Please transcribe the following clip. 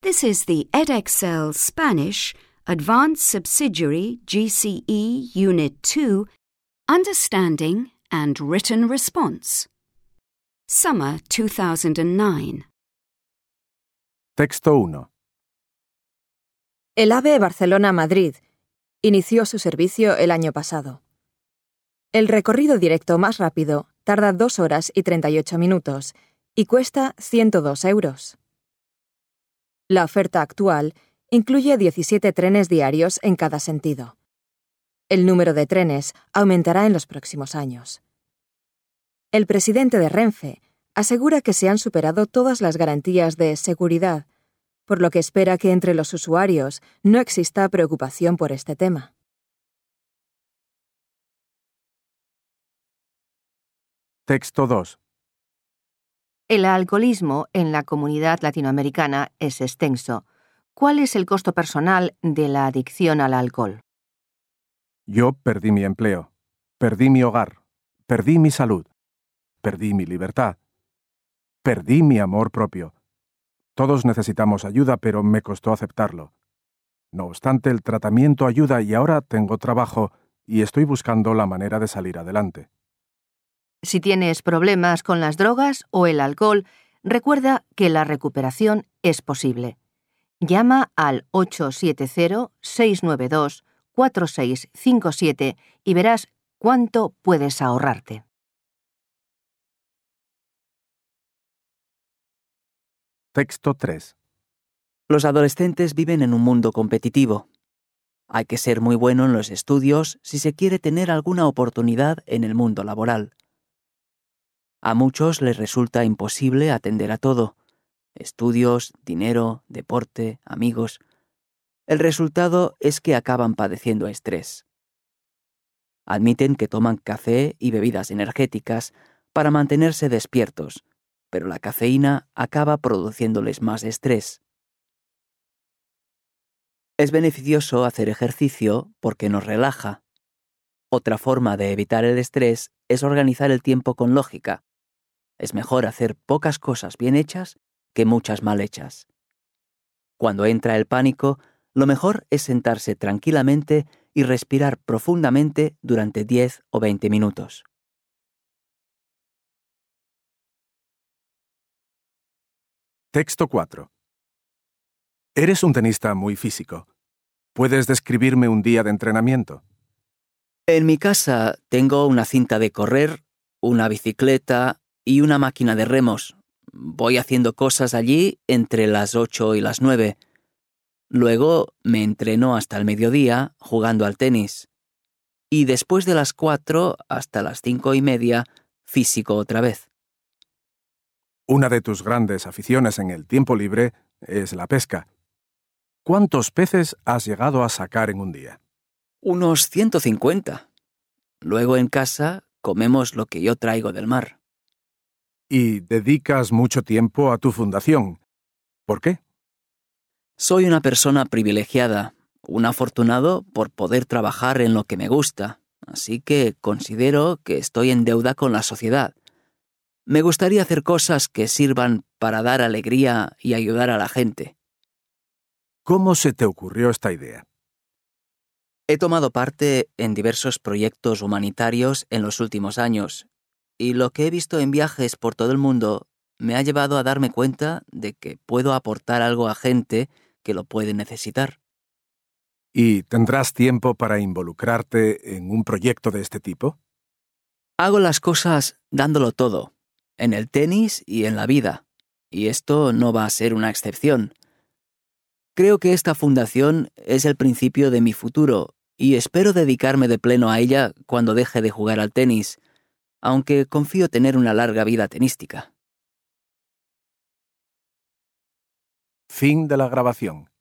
This is the edXL Spanish Advanced Subsidiary GCE Unit 2 Understanding and Written Response. Summer 2009. Texto 1. El AVE Barcelona-Madrid inició su servicio el año pasado. El recorrido directo más rápido tarda 2 horas y 38 minutos y cuesta 102 euros. La oferta actual incluye 17 trenes diarios en cada sentido. El número de trenes aumentará en los próximos años. El presidente de Renfe asegura que se han superado todas las garantías de seguridad, por lo que espera que entre los usuarios no exista preocupación por este tema. Texto 2. El alcoholismo en la comunidad latinoamericana es extenso. ¿Cuál es el costo personal de la adicción al alcohol? Yo perdí mi empleo, perdí mi hogar, perdí mi salud, perdí mi libertad, perdí mi amor propio. Todos necesitamos ayuda, pero me costó aceptarlo. No obstante, el tratamiento ayuda y ahora tengo trabajo y estoy buscando la manera de salir adelante. Si tienes problemas con las drogas o el alcohol, recuerda que la recuperación es posible. Llama al 870-692-4657 y verás cuánto puedes ahorrarte. Texto 3. Los adolescentes viven en un mundo competitivo. Hay que ser muy bueno en los estudios si se quiere tener alguna oportunidad en el mundo laboral. A muchos les resulta imposible atender a todo: estudios, dinero, deporte, amigos. El resultado es que acaban padeciendo estrés. Admiten que toman café y bebidas energéticas para mantenerse despiertos, pero la cafeína acaba produciéndoles más estrés. Es beneficioso hacer ejercicio porque nos relaja. Otra forma de evitar el estrés es organizar el tiempo con lógica. Es mejor hacer pocas cosas bien hechas que muchas mal hechas. Cuando entra el pánico, lo mejor es sentarse tranquilamente y respirar profundamente durante 10 o 20 minutos. Texto 4. Eres un tenista muy físico. ¿Puedes describirme un día de entrenamiento? En mi casa tengo una cinta de correr, una bicicleta y una máquina de remos. Voy haciendo cosas allí entre las 8 y las 9. Luego me entreno hasta el mediodía jugando al tenis. Y después de las 4 hasta las 5:30, físico otra vez. Una de tus grandes aficiones en el tiempo libre es la pesca. ¿Cuántos peces has llegado a sacar en un día? Unos 150. Luego en casa comemos lo que yo traigo del mar. Y dedicas mucho tiempo a tu fundación. ¿Por qué? Soy una persona privilegiada, un afortunado por poder trabajar en lo que me gusta, así que considero que estoy en deuda con la sociedad. Me gustaría hacer cosas que sirvan para dar alegría y ayudar a la gente. ¿Cómo se te ocurrió esta idea? He tomado parte en diversos proyectos humanitarios en los últimos años, y lo que he visto en viajes por todo el mundo me ha llevado a darme cuenta de que puedo aportar algo a gente que lo puede necesitar. ¿Y tendrás tiempo para involucrarte en un proyecto de este tipo? Hago las cosas dándolo todo, en el tenis y en la vida, y esto no va a ser una excepción. Creo que esta fundación es el principio de mi futuro y espero dedicarme de pleno a ella cuando deje de jugar al tenis, aunque confío tener una larga vida tenística. Fin de la grabación.